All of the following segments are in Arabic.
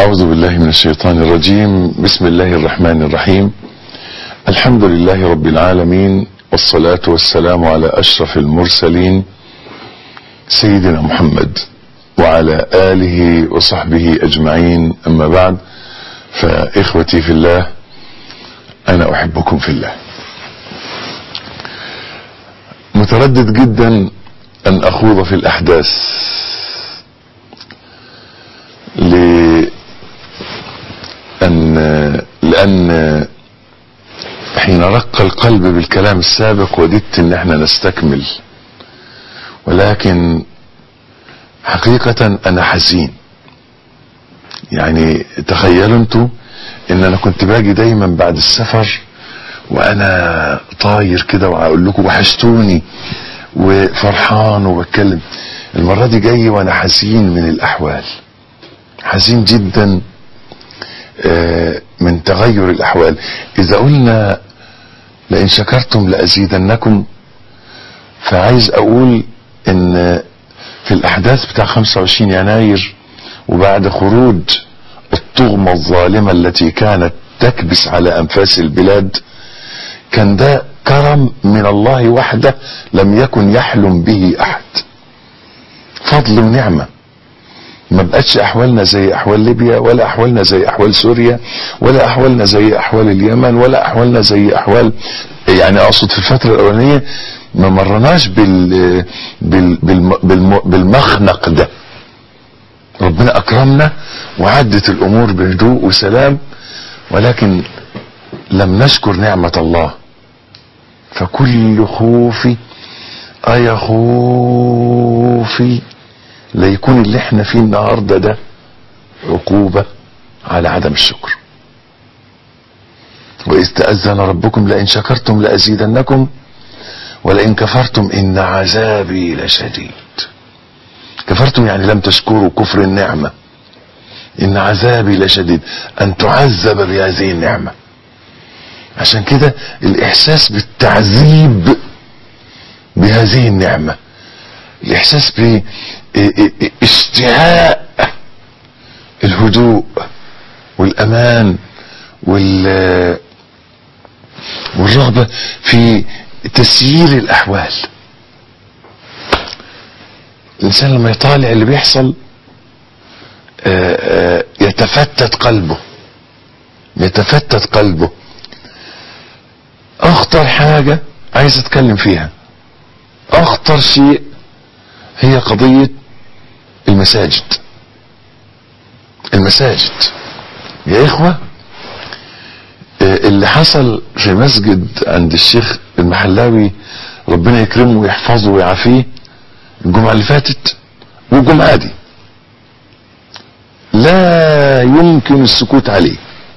أعوذ بالله من الشيطان الرجيم. بسم الله الرحمن الرحيم. الحمد لله رب العالمين، والصلاة والسلام على أشرف المرسلين سيدنا محمد وعلى آله وصحبه أجمعين. أما بعد، فإخوتي في الله، أنا أحبكم في الله. متردد جدا أن أخوض في الأحداث لأن حين رق القلب بالكلام السابق وددت ان احنا نستكمل، ولكن حقيقة انا حزين. يعني تخيلوا انتوا ان انا كنت باجي دايما بعد السفر وانا طاير كده واقول لكم وحشتوني وفرحان وبتكلم. المرة دي جاي وانا حزين من الاحوال، حزين جدا من تغير الاحوال. اذا قلنا لئن شكرتم لازيدنكم، فعايز اقول ان في الاحداث بتاع 25 يناير وبعد خروج الطغمة الظالمة التي كانت تكبس على انفاس البلاد، كان ده كرم من الله وحده لم يكن يحلم به احد، فضل ونعمة. ما بقتش احوالنا زي احوال ليبيا، ولا احوالنا زي احوال سوريا، ولا احوالنا زي احوال اليمن، ولا احوالنا زي احوال، يعني اقصد في الفترة الاولانية ما مرناش بالمخنق ده. ربنا اكرمنا وعدت الامور بهدوء وسلام، ولكن لم نشكر نعمة الله. فكل خوفي ايا خوفي ليكون اللي احنا فيه النهاردة ده عقوبة على عدم الشكر. وإذ تأذن ربكم لئن شكرتم لأزيدنكم ولئن كفرتم إن عذابي لشديد. كفرتم يعني لم تشكروا، كفر النعمة. إن عذابي لشديد، أن تعذب بهذه النعمة. عشان كده الإحساس بالتعذيب بهذه النعمة، الإحساس باشتهاء الهدوء والأمان والرغبة في تسيير الأحوال. الإنسان لما يطالع اللي بيحصل يتفتت قلبه. أخطر حاجة عايز أتكلم فيها، أخطر شيء هي قضية المساجد. يا إخوة، اللي حصل في مسجد عند الشيخ المحلاوي ربنا يكرمه ويحفظه ويعافيه الجمعة اللي فاتت والجمعة دي، لا يمكن السكوت عليه،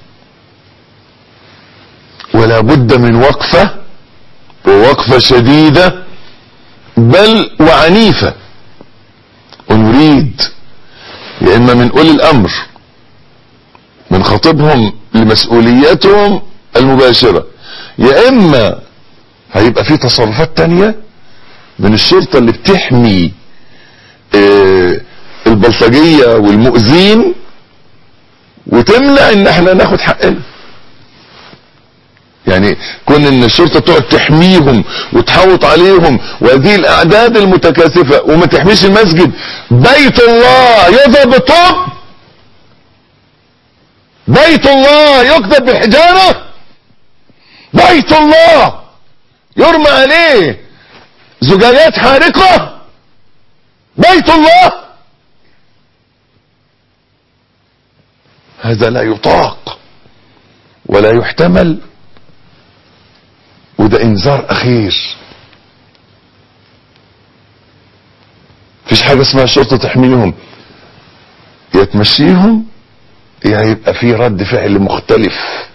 ولا بد من وقفة شديدة بل وعنيفة. ونريد يا اما من اولي الامر من خطيبهم لمسؤولياتهم المباشرة، يا اما هيبقى في تصرفات تانية من الشرطة اللي بتحمي البلطجية والمؤذين وتمنع ان احنا ناخد حقنا. يعني كون ان الشرطة تقعد تحميهم وتحوط عليهم، وهذه الاعداد المتكاثفة، وما تحميش المسجد. بيت الله يضرب بالطوب، بيت الله يقذف بالحجارة، بيت الله يرمى عليه زجاجات حارقة، بيت الله. هذا لا يطاق ولا يحتمل، وده انذار اخير. مفيش حاجة اسمها الشرطة تحميهم، يا تمشيهم يا هيبقى في رد فعل مختلف.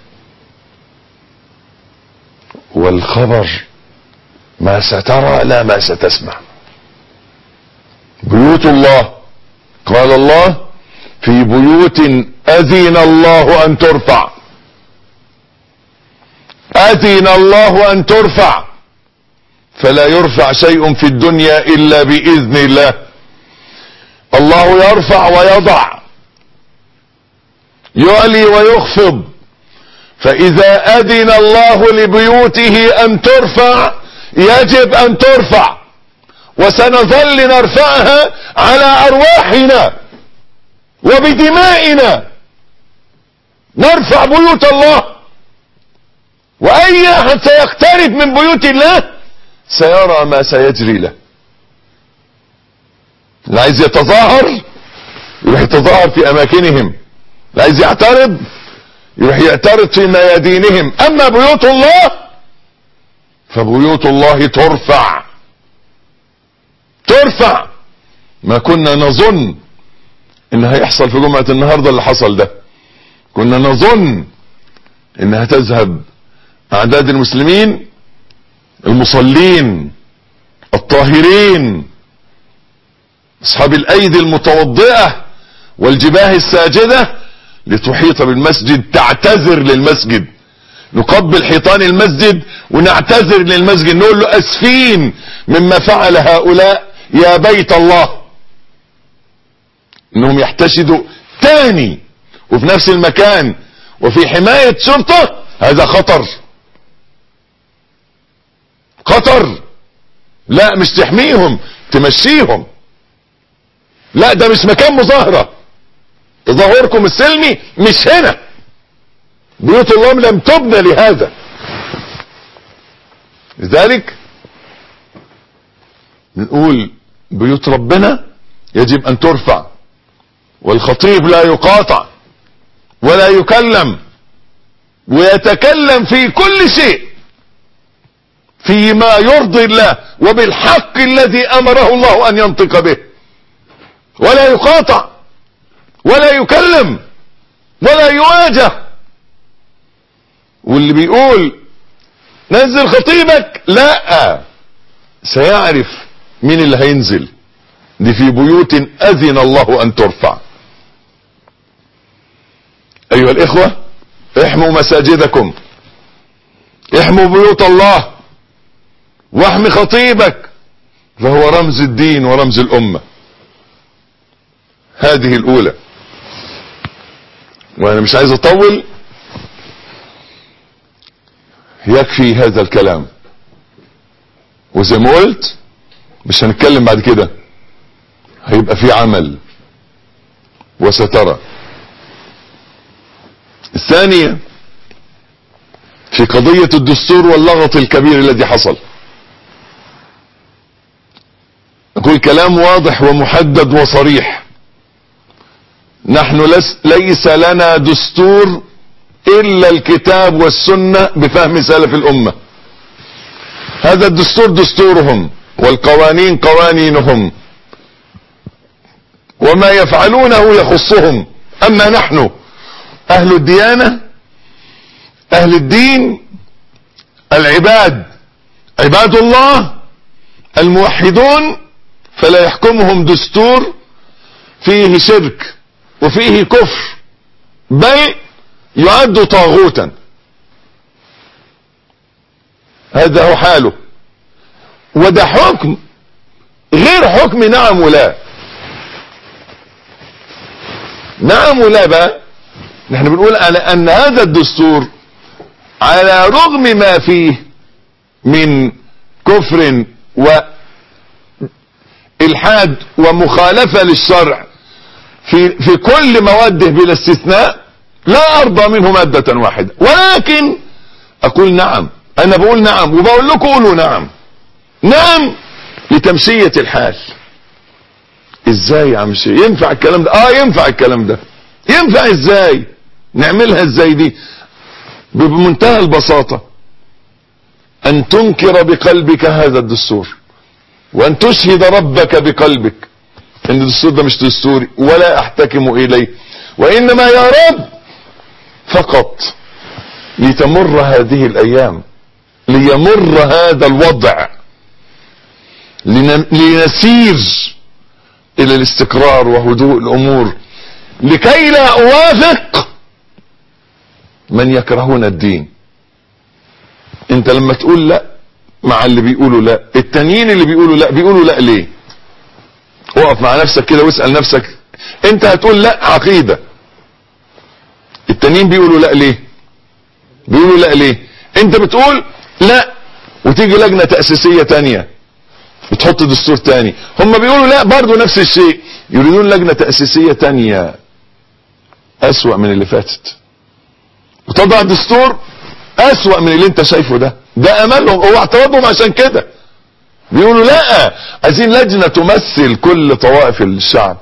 والخبر ما سترى لا ما ستسمع. بيوت الله، قال الله في بيوت اذن الله ان ترفع، اذن الله ان ترفع، فلا يرفع شيء في الدنيا الا باذن الله. الله يرفع ويضع، يعلي ويخفض. فإذا أذن الله لبيوته أن ترفع يجب أن ترفع، وسنظل نرفعها على أرواحنا وبدمائنا. نرفع بيوت الله، وأي أحد سيقترب من بيوت الله سيرى ما سيجري له. اللي عايز يتظاهر يروح يتظاهر في أماكنهم، اللي عايز يعترض يروح يعترض في ميادينهم. أما بيوت الله فبيوت الله ترفع. ما كنا نظن ان هيحصل في جمعة النهاردة اللي حصل ده. كنا نظن ان هتذهب اعداد المسلمين المصلين الطاهرين اصحاب الايدي المتوضئة والجباه الساجدة لتحيط بالمسجد، تعتذر للمسجد. نقبل حيطان المسجد ونعتذر للمسجد، نقول له اسفين مما فعل هؤلاء يا بيت الله. انهم يحتشدوا تاني وفي نفس المكان وفي حماية شرطة، هذا خطر. لا مش تحميهم، تمشيهم. لا ده مش مكان مظاهرة. تظاهركم السلمي مش هنا. بيوت الله لم تبنى لهذا. لذلك نقول بيوت ربنا يجب ان ترفع، والخطيب لا يقاطع ولا يكلم، ويتكلم في كل شيء فيما يرضي الله وبالحق الذي امره الله ان ينطق به، ولا يقاطع ولا يكلم ولا يواجه. واللي بيقول نزل خطيبك، لا، سيعرف مين اللي هينزل. دي في بيوت اذن الله ان ترفع. ايها الاخوة، احموا مساجدكم، احموا بيوت الله، واحمي خطيبك، فهو رمز الدين ورمز الامة. هذه الاولى. وانا مش عايز اطول، يكفي هذا الكلام. وزي ما قلت مش هنتكلم بعد كده، هيبقى في عمل وسترى. الثانية في قضية الدستور واللغط الكبير الذي حصل، أقول كلام واضح ومحدد وصريح. نحن ليس لنا دستور إلا الكتاب والسنة بفهم سلف الأمة. هذا الدستور دستورهم، والقوانين قوانينهم، وما يفعلونه يخصهم. أما نحن أهل الديانة، أهل الدين، العباد، عباد الله الموحدون، فلا يحكمهم دستور فيه شرك وفيه كفر، بل يعد طاغوتا. هذا هو حاله. وده حكم غير حكم نعم ولا. نعم ولا بقى نحن بنقول على ان هذا الدستور على رغم ما فيه من كفر والحاد ومخالفة للشرع في كل مواده بلا استثناء، لا ارضى منه مادة واحدة. ولكن اقول نعم. انا بقول نعم وبقول لكم قولوا نعم. نعم لتمشية الحال. ازاي يا عم شيء ينفع الكلام ده؟ ينفع الكلام ده. ينفع ازاي؟ نعملها ازاي دي؟ بمنتهى البساطة ان تنكر بقلبك هذا الدستور، وان تشهد ربك بقلبك ان الدستور ده مش دستوري ولا احتكم اليه، وانما يا رب فقط لتمر هذه الايام، ليمر هذا الوضع، لنسير الى الاستقرار وهدوء الامور، لكي لا اوافق من يكرهون الدين. انت لما تقول لا مع اللي بيقولوا لا، التانيين اللي بيقولوا لا ليه؟ اقف مع نفسك كده واسأل نفسك، انت هتقول لا عقيدة، التانيين بيقولوا لا ليه؟ بيقولوا لا ليه؟ انت بتقول لا، وتيجي لجنة تأسيسية تانية بتحط دستور تاني، هم بيقولوا لا برضو نفس الشيء، يريدون لجنة تأسيسية تانية أسوأ من اللي فاتت، وتضع دستور أسوأ من اللي انت شايفه ده املهم، هو اعتراضهم عشان كده بيقولوا لا، عايزين لجنة تمثل كل طوائف الشعب،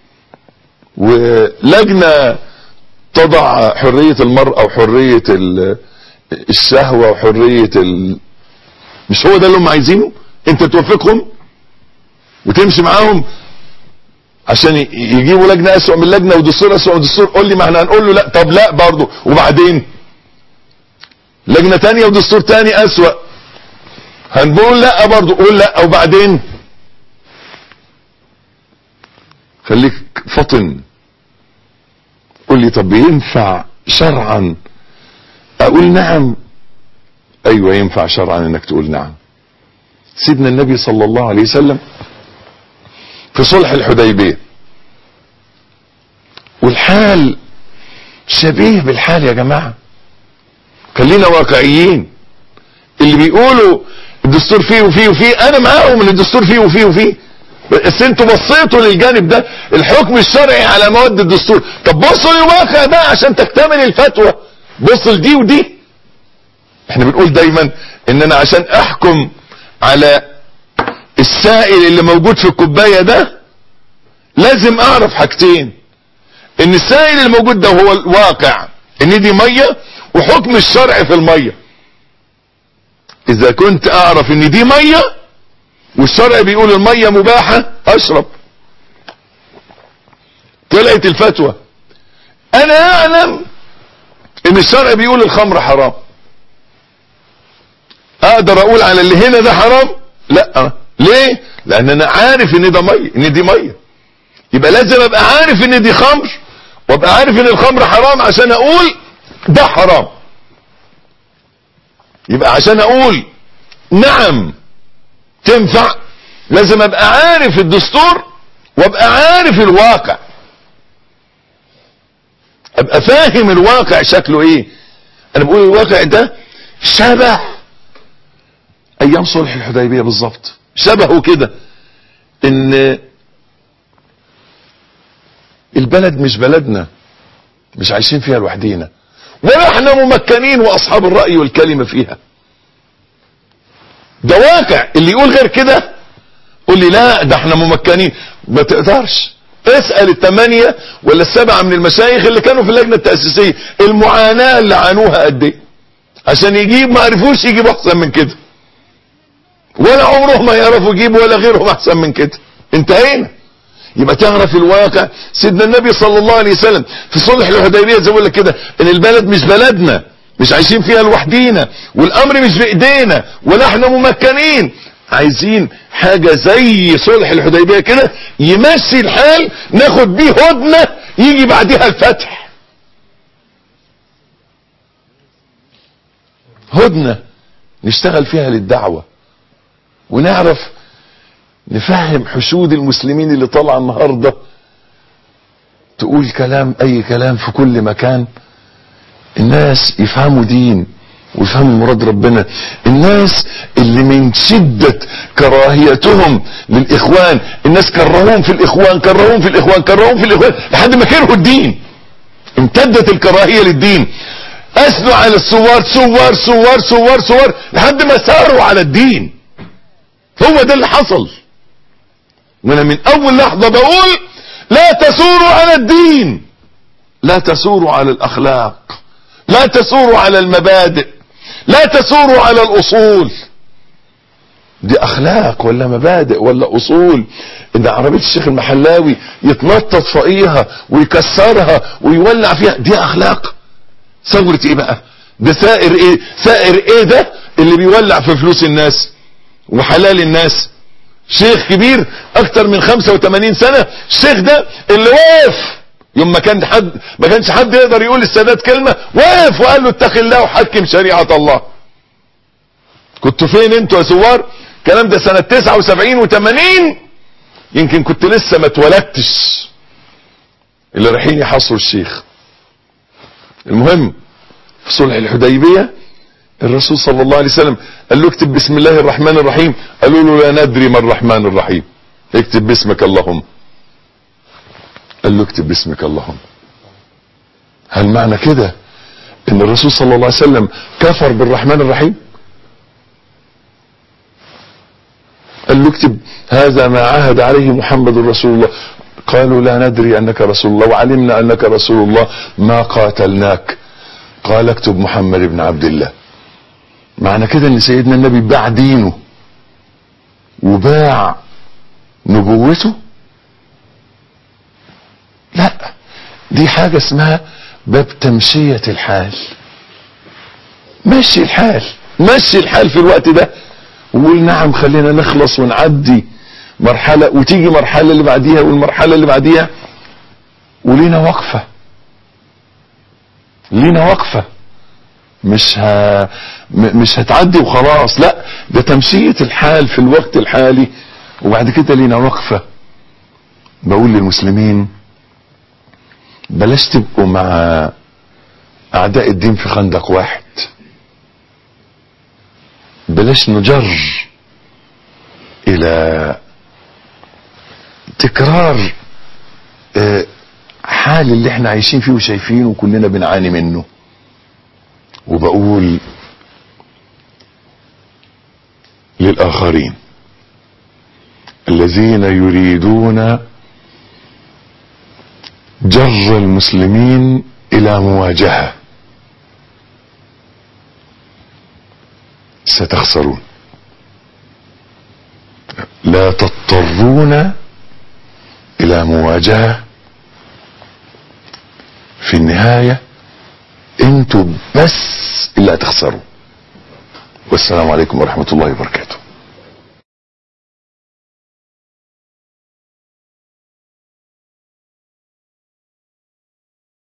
ولجنة تضع حرية المرأة وحرية الشهوة وحرية مش هو ده اللي هم عايزينه؟ انت توافقهم وتمشي معاهم عشان يجيبوا لجنة اسوأ من لجنة ودستور اسوأ من دستور؟ قول لي، ما احنا هنقول له لا. طب لا برضه، وبعدين لجنة تانية ودستور تاني اسوأ، هنقول لا برضه، قول لا، وبعدين خليك فطن. قول لي طب ينفع شرعا اقول نعم؟ ايوه ينفع شرعا انك تقول نعم. سيدنا النبي صلى الله عليه وسلم في صلح الحديبية، والحال شبيه بالحال يا جماعة، خلينا واقعيين. اللي بيقولوا الدستور فيه وفيه وفيه، انا معاهم ان الدستور فيه وفيه وفيه، بس انتوا بصيتوا للجانب ده، الحكم الشرعي على مواد الدستور. طب بصوا للواقع ده عشان تكتمل الفتوى، بص لدي ودي. احنا بنقول دايما ان انا عشان احكم على السائل اللي موجود في الكوباية ده لازم اعرف حاجتين، ان السائل اللي موجود ده هو الواقع ان دي مية، وحكم الشرع في المية. اذا كنت اعرف ان دي مية والشرع بيقول المية مباحة اشرب، طلعت الفتوى. انا اعلم ان الشرع بيقول الخمر حرام، اقدر اقول على اللي هنا ده حرام؟ لا. ليه؟ لان انا عارف ان ده مية، ان دي مية، يبقى لازم ابقى عارف ان دي خمر، وابقى عارف ان الخمر حرام عشان اقول ده حرام. يبقى عشان اقول نعم تنفع لازم ابقى عارف الدستور وابقى عارف الواقع، ابقى فاهم الواقع شكله ايه. انا بقول الواقع ده شبه ايام صلح الحديبية بالظبط، شبهه كده، ان البلد مش بلدنا، مش عايشين فيها لوحدينا، ولا احنا ممكنين واصحاب الرأي والكلمة فيها. ده واقع. اللي يقول غير كده قول لي لا ده احنا ممكنين، ما تقدرش. اسأل 8 ولا 7 من المشايخ اللي كانوا في اللجنة التأسيسية المعاناة اللي عانوها قد ايه عشان يجيب، ما عرفوش يجيبوا احسن من كده، ولا عمرهم ما يعرفوا يجيبوا ولا غيرهم احسن من كده. انتهينا. يبقى تعرف الواقع. سيدنا النبي صلى الله عليه وسلم في صلح الحديبية زي ما بقول لك كده، ان البلد مش بلدنا، مش عايشين فيها لوحدينا، والامر مش بايدينا، ولا احنا ممكنين. عايزين حاجة زي صلح الحديبية كده يمشي الحال، ناخد بيه هدنة يجي بعدها الفتح. هدنة نشتغل فيها للدعوة، ونعرف نفهم حشود المسلمين اللي طالعه النهارده تقول كلام، اي كلام في كل مكان. الناس يفهموا دين ويفهموا مراد ربنا. الناس اللي من شدة كراهيتهم للاخوان، الناس كرهوهم في الاخوان، كرهوهم في الاخوان، كرهوهم في الاخوان لحد ما كرهوا الدين، امتدت الكراهية للدين. اثنوا على الثوار ثوار ثوار ثوار ثوار لحد ما ثاروا على الدين. هو ده اللي حصل. وانا من اول لحظة بقول لا تثوروا على الدين، لا تثوروا على الاخلاق، لا تثوروا على المبادئ، لا تثوروا على الاصول. دي اخلاق ولا مبادئ ولا اصول؟ ان عربية الشيخ المحلاوي يتنطط فوقيها ويكسرها ويولع فيها، دي اخلاق؟ ثورة ايه بقى؟ ده ثائر ايه؟ ثائر ايه ده اللي بيولع في فلوس الناس وحلال الناس؟ شيخ كبير اكتر من 85 سنة، الشيخ ده اللي وقف يوم ما كانش حد يقدر يقول للسادات كلمة، وقف وقال له اتق الله وحكم شريعة الله. كنتوا فين انتوا يا ثوار؟ الكلام ده سنة 79 و80، يمكن كنت لسه ما اتولدتش. اللي رايحين يحصروا الشيخ، المهم في صلح الحديبية الرسول صلى الله عليه وسلم قال له اكتب بسم الله الرحمن الرحيم. قالوا له لا ندري ما الرحمن الرحيم، اكتب باسمك اللهم. قال له اكتب باسمك اللهم. هل معنى كده ان الرسول صلى الله عليه وسلم كفر بالرحمن الرحيم؟ قال له اكتب هذا ما عهد عليه محمد رسول الله. قالوا لا ندري انك رسول الله، وعلمنا انك رسول الله ما قاتلناك. قال اكتب محمد بن عبد الله. معنى كده ان سيدنا النبي باع دينه وباع نبوته؟ لا، دي حاجة اسمها باب تمشية الحال. مشي الحال، مشي الحال في الوقت ده وقول نعم خلينا نخلص ونعدي مرحلة وتيجي مرحلة اللي بعديها والمرحلة اللي بعديها، ولينا وقفة، لينا وقفة. مش هتعدي وخلاص، لا ده تمشية الحال في الوقت الحالي، وبعد كده لينا وقفة. بقول للمسلمين بلاش تبقوا مع اعداء الدين في خندق واحد، بلاش نجر الى تكرار حال اللي احنا عايشين فيه وشايفينه وكلنا بنعاني منه. وبقول للآخرين الذين يريدون جر المسلمين إلى مواجهة ستخسرون. لا تضطرون إلى مواجهة، في النهاية انتوا بس اللي هتخسروا. والسلام عليكم ورحمة الله وبركاته.